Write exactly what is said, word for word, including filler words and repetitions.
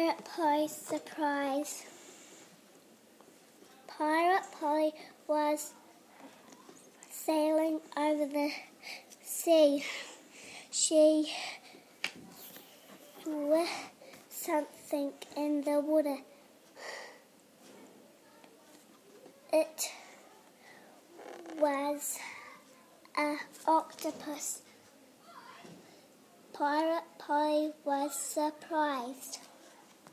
Pirate Polly's surprise. Pirate Polly was sailing over the sea. She saw something in the water. It was an octopus. Pirate Polly was surprised.